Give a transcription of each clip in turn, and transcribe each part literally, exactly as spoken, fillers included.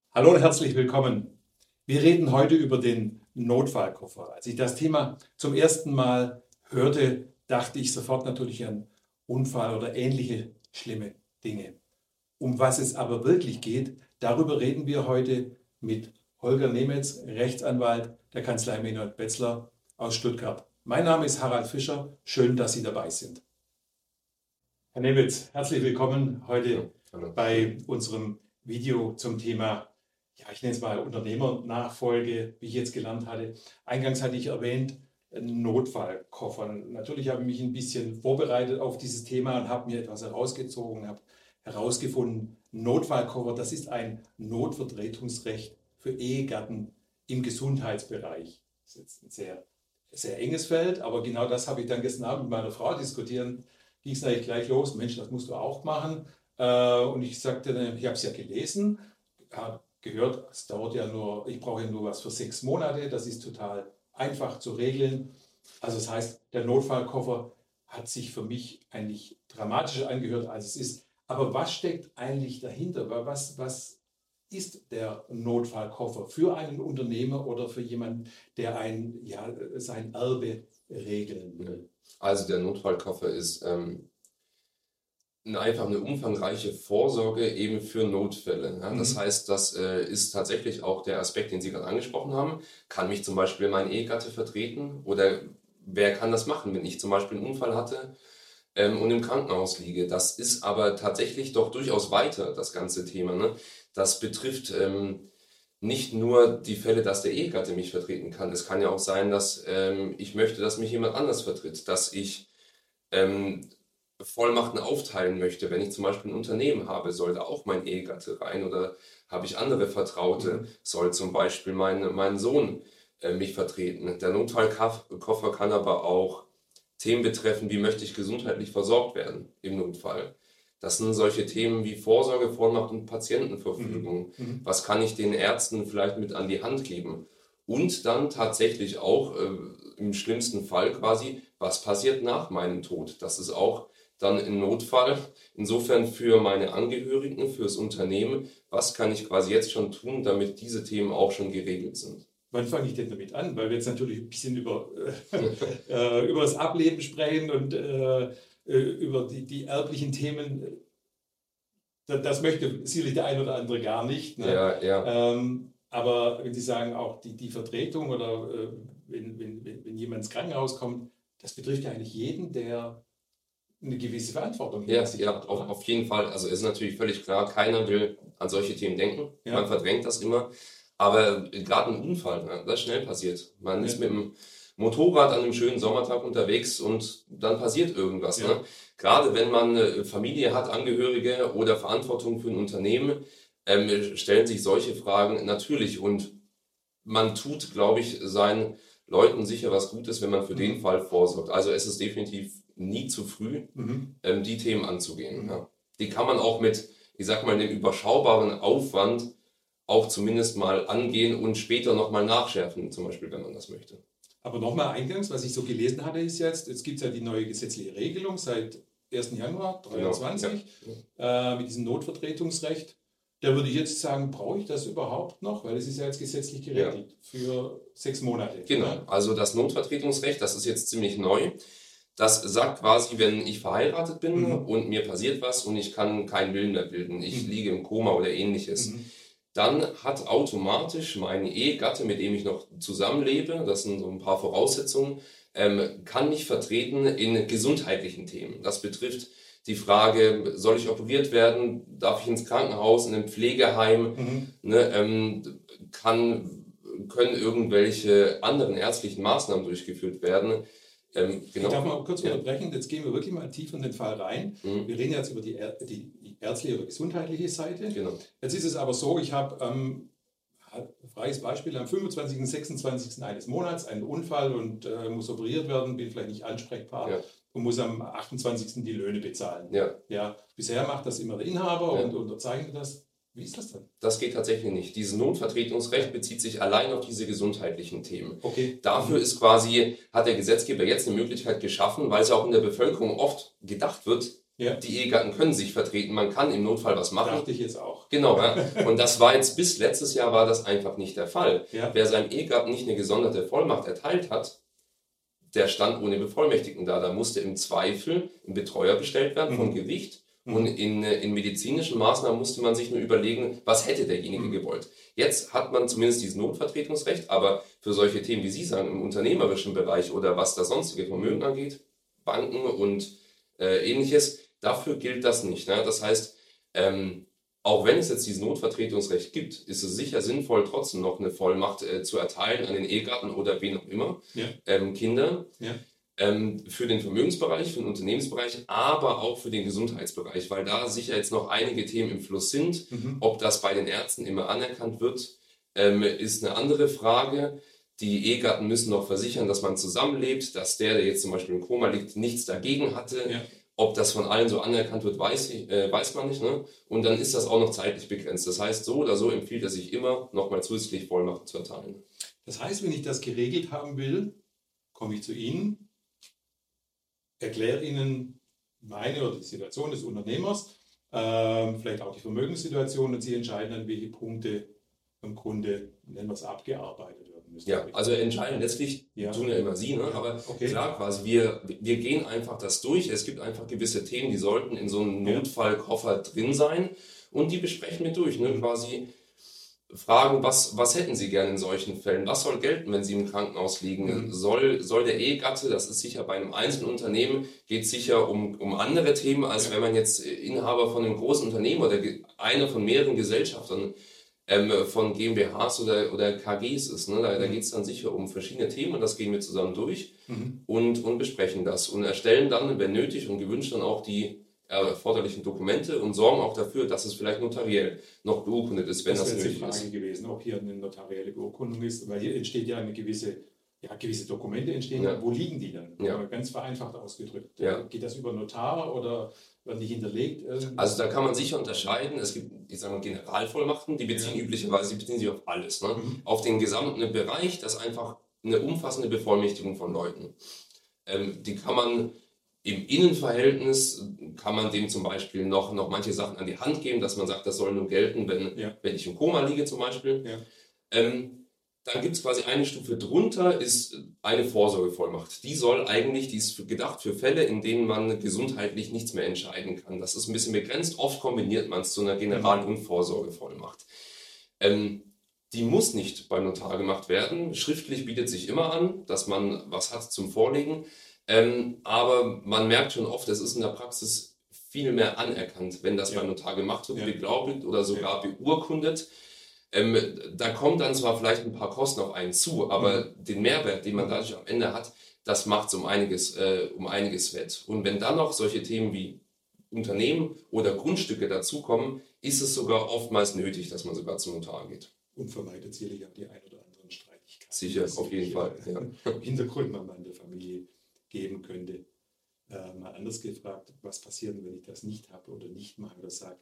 Hallo und herzlich willkommen. Wir reden heute über den Notfallkoffer. Als ich das Thema zum ersten Mal hörte, dachte ich sofort natürlich an Unfall oder ähnliche schlimme Dinge. Um was es aber wirklich geht, darüber reden wir heute mit Holger Nemetz, Rechtsanwalt der Kanzlei Mehnert Betzler aus Stuttgart. Mein Name ist Harald Fischer. Schön, dass Sie dabei sind. Herr Nemetz, herzlich willkommen heute Hallo. bei unserem Video zum Thema, ja, ich nenne es mal Unternehmernachfolge, wie ich jetzt gelernt hatte. Eingangs hatte ich erwähnt, einen Notfallkoffer. Natürlich habe ich mich ein bisschen vorbereitet auf dieses Thema und habe mir etwas herausgezogen, habe herausgefunden, Notfallkoffer, das ist ein Notvertretungsrecht für Ehegatten im Gesundheitsbereich. Das ist jetzt ein sehr, sehr enges Feld, aber genau das habe ich dann gestern Abend mit meiner Frau diskutieren. Ging es eigentlich gleich los, Mensch, das musst du auch machen. Und ich sagte, ich habe es ja gelesen, habe gehört, es dauert ja nur, ich brauche ja nur was für sechs Monate, das ist total einfach zu regeln. Also das heißt, der Notfallkoffer hat sich für mich eigentlich dramatischer angehört, als es ist. Aber was steckt eigentlich dahinter? Was, was ist der Notfallkoffer für einen Unternehmer oder für jemanden, der ein, ja, sein Erbe regeln will? Also der Notfallkoffer ist ähm, einfach eine umfangreiche Vorsorge eben für Notfälle. Ja? Das Mhm. heißt, das äh, ist tatsächlich auch der Aspekt, den Sie gerade angesprochen haben. Kann mich zum Beispiel mein Ehegatte vertreten oder wer kann das machen, wenn ich zum Beispiel einen Unfall hatte ähm, und im Krankenhaus liege? Das ist aber tatsächlich doch durchaus weiter, das ganze Thema. Ne? Das betrifft ähm, nicht nur die Fälle, dass der Ehegatte mich vertreten kann. Es kann ja auch sein, dass ähm, ich möchte, dass mich jemand anders vertritt, dass ich ähm, Vollmachten aufteilen möchte. Wenn ich zum Beispiel ein Unternehmen habe, soll da auch mein Ehegatte rein oder habe ich andere Vertraute, Mhm. soll zum Beispiel mein, mein Sohn äh, mich vertreten. Der Notfallkoffer kann aber auch Themen betreffen, wie möchte ich gesundheitlich versorgt werden im Notfall. Das sind solche Themen wie Vorsorge, Vollmacht und Patientenverfügung. Mhm. Mhm. Was kann ich den Ärzten vielleicht mit an die Hand geben? Und dann tatsächlich auch äh, im schlimmsten Fall quasi, was passiert nach meinem Tod? Das ist auch dann ein Notfall. Insofern für meine Angehörigen, fürs Unternehmen, was kann ich quasi jetzt schon tun, damit diese Themen auch schon geregelt sind? Wann fange ich denn damit an? Weil wir jetzt natürlich ein bisschen über, äh, über das Ableben sprechen und äh, über die, die erblichen Themen. Das, das möchte sicherlich der ein oder andere gar nicht. Ne? Ja, ja. Ähm, aber wenn Sie sagen, auch die, die Vertretung oder äh, wenn, wenn, wenn, wenn jemand ins Krankenhaus kommt, das betrifft ja eigentlich jeden, der eine gewisse Verantwortung Ja, hinter sich ja, hat, auf, oder? auf jeden Fall. Also es ist natürlich völlig klar, keiner will an solche Themen denken. Man Ja, verdrängt das immer. Aber gerade ein Unfall, ne, das ist schnell passiert. Man ja, ist mit dem Motorrad an einem schönen Sommertag unterwegs und dann passiert irgendwas. Ne? ja. Gerade wenn man eine Familie hat, Angehörige oder Verantwortung für ein Unternehmen, ähm, stellen sich solche Fragen natürlich. Und man tut, glaube ich, seinen Leuten sicher was Gutes, wenn man für den Mhm. Fall vorsorgt. Also es ist definitiv nie zu früh, Mhm. ähm, die Themen anzugehen. Mhm. Ja. Die kann man auch mit, ich sag mal, dem überschaubaren Aufwand auch zumindest mal angehen und später nochmal nachschärfen, zum Beispiel, wenn man das möchte. Aber nochmal eingangs, was ich so gelesen hatte, ist jetzt, jetzt gibt es ja die neue gesetzliche Regelung seit ersten Januar Genau, ja. zweitausenddreiundzwanzig äh, mit diesem Notvertretungsrecht. Da würde ich jetzt sagen, brauche ich das überhaupt noch? Weil es ist ja jetzt gesetzlich Ja, geregelt für sechs Monate. genau. Ne? Also das Notvertretungsrecht, das ist jetzt ziemlich neu. Das sagt quasi, wenn ich verheiratet bin Mhm. und mir passiert was und ich kann keinen Willen mehr bilden, ich Mhm. liege im Koma oder ähnliches, Mhm. dann hat automatisch mein Ehegatte, mit dem ich noch zusammenlebe, das sind so ein paar Voraussetzungen, ähm, kann mich vertreten in gesundheitlichen Themen. Das betrifft die Frage, soll ich operiert werden, darf ich ins Krankenhaus, in ein Pflegeheim, Mhm. ne, ähm, kann, können irgendwelche anderen ärztlichen Maßnahmen durchgeführt werden. Ähm, Ich darf genau. mal kurz Ja. unterbrechen, jetzt gehen wir wirklich mal tief in den Fall rein. Mhm. Wir reden jetzt über die, die, die ärztliche oder gesundheitliche Seite. Genau. Jetzt ist es aber so, ich habe ähm, freies Beispiel, am fünfundzwanzigsten, sechsundzwanzigsten eines Monats einen Unfall und äh, muss operiert werden, bin vielleicht nicht ansprechbar Ja. und muss am achtundzwanzigsten die Löhne bezahlen. Ja. Ja, bisher macht das immer der Inhaber Ja. und unterzeichnet das. Wie ist das denn? Das geht tatsächlich nicht. Dieses Notvertretungsrecht bezieht sich allein auf diese gesundheitlichen Themen. Okay. Dafür Mhm. ist quasi, hat der Gesetzgeber jetzt eine Möglichkeit geschaffen, weil es ja auch in der Bevölkerung oft gedacht wird, Ja. Die Ehegatten können sich vertreten, man kann im Notfall was machen. Dachte ich jetzt auch. Genau, ja. Und das war jetzt bis letztes Jahr war das einfach nicht der Fall. Ja. Wer seinem Ehegatten nicht eine gesonderte Vollmacht erteilt hat, der stand ohne Bevollmächtigten da. Da musste im Zweifel ein Betreuer bestellt werden vom Mhm. Gericht. Mhm. Und in, in medizinischen Maßnahmen musste man sich nur überlegen, was hätte derjenige Mhm. gewollt. Jetzt hat man zumindest dieses Notvertretungsrecht, aber für solche Themen, wie Sie sagen, im unternehmerischen Bereich oder was das sonstige Vermögen angeht, Banken und äh, ähnliches, dafür gilt das nicht. Ne? Das heißt, ähm, auch wenn es jetzt dieses Notvertretungsrecht gibt, ist es sicher sinnvoll, trotzdem noch eine Vollmacht äh, zu erteilen an den Ehegatten oder wen auch immer, Ja. ähm, Kinder, Ja. ähm, für den Vermögensbereich, für den Unternehmensbereich, aber auch für den Gesundheitsbereich, weil da sicher jetzt noch einige Themen im Fluss sind. Mhm. Ob das bei den Ärzten immer anerkannt wird, ähm, ist eine andere Frage. Die Ehegatten müssen noch versichern, dass man zusammenlebt, dass der, der jetzt zum Beispiel im Koma liegt, nichts dagegen hatte. Ja. Ob das von allen so anerkannt wird, weiß, ich, äh, weiß man nicht. Ne? Und dann ist das auch noch zeitlich begrenzt. Das heißt, so oder so empfiehlt es sich immer, nochmal zusätzlich Vollmachten zu erteilen. Das heißt, wenn ich das geregelt haben will, komme ich zu Ihnen, erkläre Ihnen meine oder die Situation des Unternehmers, ähm, vielleicht auch die Vermögenssituation, und Sie entscheiden dann, welche Punkte im Grunde, nennen wir es, abgearbeitet werden müssen. Ja, also entscheiden letztlich Ja. tun ja immer Sie, ne? Ja, aber okay. klar quasi, wir, wir gehen einfach das durch. Es gibt einfach gewisse Themen, die sollten in so einem Ja. Notfallkoffer drin sein und die besprechen wir durch. Ne? Quasi fragen, was, was hätten Sie gerne in solchen Fällen? Was soll gelten, wenn Sie im Krankenhaus liegen? Mhm. Soll, soll der Ehegatte, das ist sicher bei einem einzelnen Unternehmen, geht es sicher um, um andere Themen, als Ja. wenn man jetzt Inhaber von einem großen Unternehmen oder ge- einer von mehreren Gesellschaftern ähm, von GmbHs oder, oder K Gs ist. Ne? Da, da Mhm. geht es dann sicher um verschiedene Themen und das gehen wir zusammen durch Mhm. und, und besprechen das und erstellen dann, wenn nötig und gewünscht, dann auch die erforderlichen Dokumente und sorgen auch dafür, dass es vielleicht notariell noch beurkundet ist, wenn Das das, wäre jetzt die nötig Frage ist. gewesen, ob hier eine notarielle Beurkundung ist, weil hier entsteht ja eine gewisse, ja, gewisse Dokumente entstehen. Ja. Wo liegen die dann? Ja. Mal ganz vereinfacht ausgedrückt. Ja. Geht das über Notar oder werden die hinterlegt? Ähm, Also da kann man sicher unterscheiden. Es gibt, ich sage mal, Generalvollmachten, die beziehen Ja. üblicherweise, die beziehen sich auf alles. Ne? Mhm. Auf den gesamten Bereich, das ist einfach eine umfassende Bevollmächtigung von Leuten. Ähm, die kann man im Innenverhältnis, kann man dem zum Beispiel noch, noch manche Sachen an die Hand geben, dass man sagt, das soll nur gelten, wenn, Ja. wenn ich im Koma liege zum Beispiel. Ja. Ähm, dann gibt es quasi eine Stufe drunter, ist eine Vorsorgevollmacht. Die soll eigentlich, die ist für, gedacht für Fälle, in denen man gesundheitlich nichts mehr entscheiden kann. Das ist ein bisschen begrenzt. Oft kombiniert man es zu einer General- und Vorsorgevollmacht. Ähm, die muss nicht beim Notar gemacht werden. Schriftlich bietet sich immer an, dass man was hat zum Vorlegen. Ähm, aber man merkt schon oft, es ist in der Praxis viel mehr anerkannt, wenn das Ja. beim Notar gemacht wird, Ja. beglaubigt oder sogar beurkundet. Ähm, da kommen dann zwar vielleicht ein paar Kosten auf einen zu, aber den Mehrwert, den man dadurch am Ende hat, das macht es um einiges, äh, um einiges wett. Und wenn dann noch solche Themen wie Unternehmen oder Grundstücke dazukommen, ist es sogar oftmals nötig, dass man sogar zum Notar geht. Und vermeidet sicherlich auch die ein oder anderen Streitigkeiten. Sicher, die auf jeden sich, Fall. äh, Ja. Im Hintergrund mal in der Familie geben könnte. Äh, mal anders gefragt, was passiert, wenn ich das nicht habe oder nicht mache oder sage,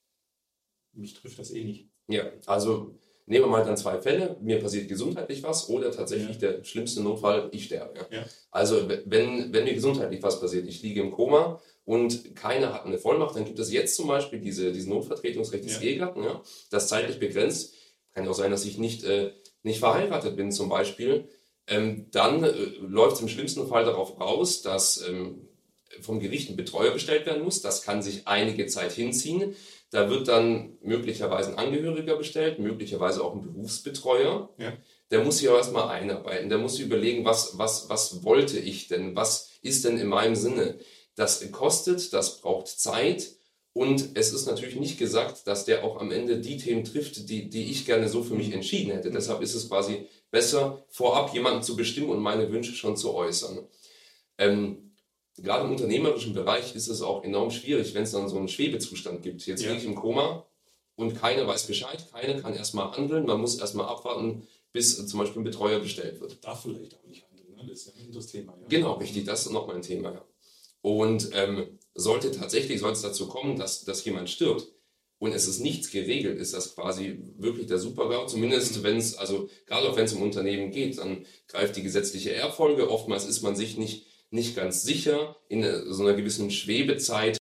mich trifft das eh nicht. Ja, also nehmen wir mal dann zwei Fälle. Mir passiert gesundheitlich was oder tatsächlich Ja. der schlimmste Notfall, ich sterbe. Ja. Ja. Also wenn, wenn mir gesundheitlich was passiert, ich liege im Koma und keiner hat eine Vollmacht, dann gibt es jetzt zum Beispiel diese, dieses Notvertretungsrecht des Ja. Ehegatten, ja, das zeitlich begrenzt. Kann ja auch sein, dass ich nicht, äh, nicht verheiratet bin zum Beispiel. Ähm, dann äh, läuft es im schlimmsten Fall darauf raus, dass ähm, vom Gericht ein Betreuer bestellt werden muss. Das kann sich einige Zeit hinziehen. Da wird dann möglicherweise ein Angehöriger bestellt, möglicherweise auch ein Berufsbetreuer. Ja. Der muss sich auch erstmal einarbeiten. Der muss sich überlegen, was, was, was wollte ich denn? Was ist denn in meinem Sinne? Das kostet, das braucht Zeit. Und es ist natürlich nicht gesagt, dass der auch am Ende die Themen trifft, die, die ich gerne so für mich entschieden hätte. Deshalb ist es quasi besser, vorab jemanden zu bestimmen und meine Wünsche schon zu äußern. Ähm, gerade im unternehmerischen Bereich ist es auch enorm schwierig, wenn es dann so einen Schwebezustand gibt. Jetzt Ja. liege ich im Koma und keiner weiß Bescheid, keiner kann erstmal handeln. Man muss erstmal abwarten, bis äh, zum Beispiel ein Betreuer bestellt wird. Darf vielleicht auch nicht handeln, ne? Das ist ja ein anderes Thema. Ja. Genau, richtig, das ist nochmal ein Thema. Ja. Und ähm, sollte tatsächlich, sollte es dazu kommen, dass, dass jemand stirbt und es ist nichts geregelt, ist das quasi wirklich der Super-GAU. Zumindest wenn es, also gerade auch wenn es um Unternehmen geht, dann greift die gesetzliche Erbfolge. Oftmals ist man sich nicht, nicht ganz sicher in äh, so einer gewissen Schwebezeit auch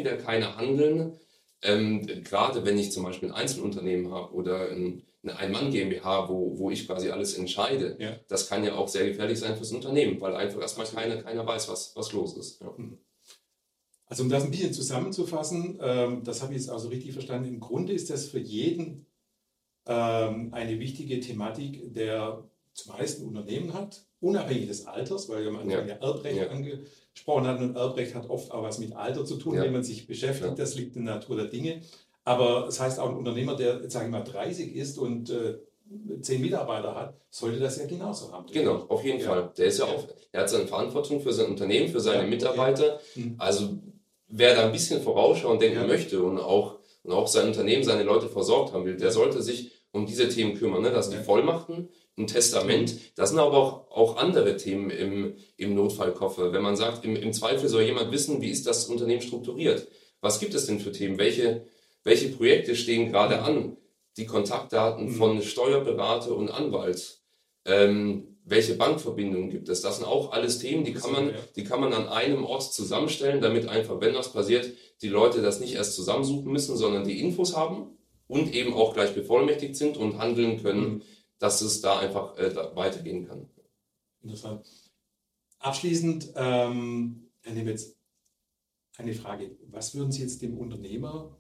wieder keine handeln. Ähm, gerade wenn ich zum Beispiel ein Einzelunternehmen habe oder ein, eine Ein-Mann-GmbH, wo, wo ich quasi alles entscheide, Ja. das kann ja auch sehr gefährlich sein fürs Unternehmen, weil einfach erstmal keiner, keiner weiß, was, was los ist. Ja. Also um das ein bisschen zusammenzufassen, ähm, das habe ich jetzt also richtig verstanden, im Grunde ist das für jeden ähm, eine wichtige Thematik, der zumeist ein Unternehmen hat, unabhängig des Alters, weil wir am Anfang ja, ja Erbrecht ja. angesprochen hatten und Erbrecht hat oft auch was mit Alter zu tun, ja. wenn man sich beschäftigt, ja. das liegt in der Natur der Dinge. Aber das heißt auch ein Unternehmer, der, sage ich mal, dreißig ist und äh, zehn Mitarbeiter hat, sollte das ja genauso haben. Genau, auf jeden ja. Fall. Der ist ja, ja auch, er hat seine Verantwortung für sein Unternehmen, für seine ja, Mitarbeiter. Okay. Mhm. Also wer da ein bisschen vorausschauen denken ja. möchte und auch, und auch sein Unternehmen, seine Leute versorgt haben will, der sollte sich um diese Themen kümmern. Ne? Das sind ja. die Vollmachten, ein Testament. Das sind aber auch, auch andere Themen im, im Notfallkoffer. Wenn man sagt, im, im Zweifel soll jemand wissen, wie ist das Unternehmen strukturiert? Was gibt es denn für Themen? Welche, welche Projekte stehen gerade mhm. an? Die Kontaktdaten mhm. von Steuerberater und Anwalt. Ähm, welche Bankverbindungen gibt es? Das sind auch alles Themen, die kann man, die kann man an einem Ort zusammenstellen, damit einfach, wenn was passiert, die Leute das nicht erst zusammensuchen müssen, sondern die Infos haben und eben auch gleich bevollmächtigt sind und handeln können, mhm. dass es da einfach äh, da weitergehen kann. Interessant. Abschließend, ähm, Herr Nemetz, eine Frage. Was würden Sie jetzt dem Unternehmer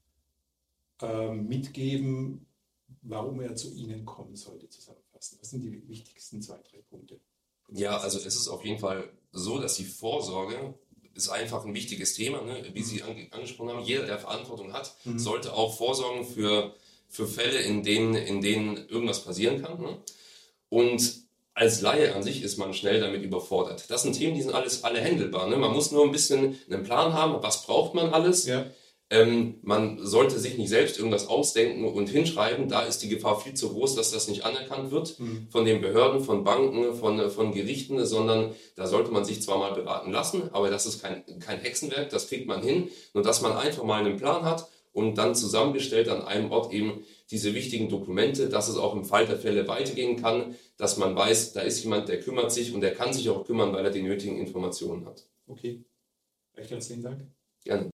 äh, mitgeben, warum er zu Ihnen kommen sollte, zusammenfassen? Was sind die wichtigsten zwei, drei Punkte? Ja, also es ist auf jeden Fall so, dass die Vorsorge ist einfach ein wichtiges Thema, ne? Wie Sie ange- angesprochen haben. Jeder, der Verantwortung hat, mhm. sollte auch vorsorgen für, für Fälle, in denen, in denen irgendwas passieren kann. Ne? Und als Laie an sich ist man schnell damit überfordert. Das sind Themen, die sind alles alle händelbar. Ne? Man muss nur ein bisschen einen Plan haben, was braucht man alles. Ja. Ähm, man sollte sich nicht selbst irgendwas ausdenken und hinschreiben. Da ist die Gefahr viel zu groß, dass das nicht anerkannt wird mhm. von den Behörden, von Banken, von, von Gerichten, sondern da sollte man sich zwar mal beraten lassen, aber das ist kein, kein Hexenwerk, das kriegt man hin. Nur dass man einfach mal einen Plan hat und dann zusammengestellt an einem Ort eben diese wichtigen Dokumente, dass es auch im Fall der Fälle weitergehen kann, dass man weiß, da ist jemand, der kümmert sich und der kann sich auch kümmern, weil er die nötigen Informationen hat. Okay, recht herzlichen Dank. Gerne.